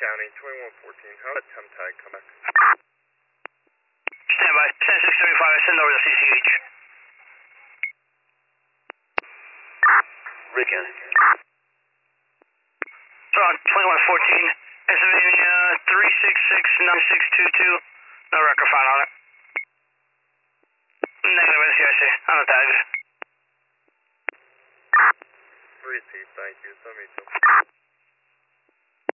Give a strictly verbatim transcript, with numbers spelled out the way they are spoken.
County, twenty-one fourteen. How did temp tag come back? Stand by. ten six seventy-five, I send over the C C H. Ricken. So on twenty-one fourteen, Pennsylvania three six six nine six two two. No record found on it. Negative N C I C. On the tags. Repeat, thank you. seventy-two.